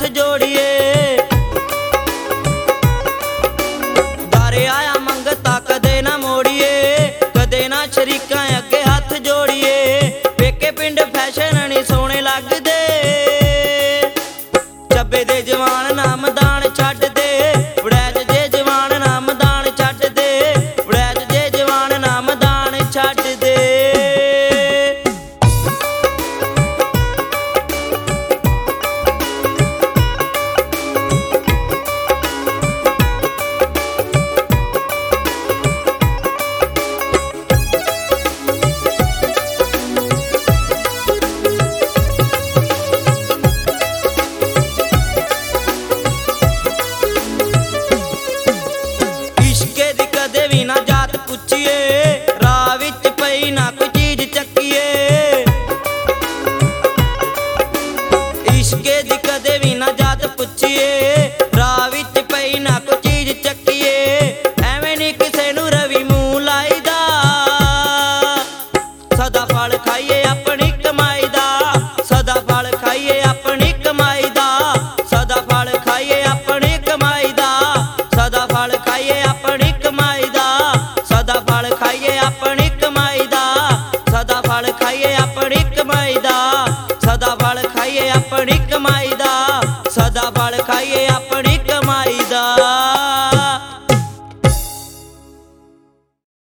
हथ जोड़िए। दारे आया मंगता कदे ना मोड़िए, कदे ना शरीकां अगे हथ जोड़िए। पेके पिंड फैशन नहीं सोने लगदे, ਚੱਬੇ ਦੇ ਜਵਾਨ ਨਾਮ ਦਾਨ ਛੱਡ ਦੇ। ਵੜੈਚ ਜੇ ਜਵਾਨ ਨਾਮ ਦਾਨ ਛੱਡ ਦੇ, ਵੜੈਚ ਜੇ ਜਵਾਨ ਨਾਮ ਦਾਨ ਛੱਡ ਦੇ। ਰਾਹ ਵਿੱਚ ਪਈ ਨਾ ਕੋਈ ਚੀਜ਼ ਚੱਕੀਏ, ਇਸ਼ਕੇ ਦੀ ਕਦੇ ਵੀ ਨਾ ਜਾਤ ਪੁੱਛੀਏ। ਰਾਹ ਵਿੱਚ ਪਈ ਨਾ ਕੋਈ ਚੀਜ਼ ਚੱਕੀਏ, ਐਵੇਂ ਨੀ ਕਿਸੇ ਨੂੰ ਰਵੀ ਮੂੰਹ ਲਾਈਦਾ। ਸਦਾ ਫਲ ਖਾਈ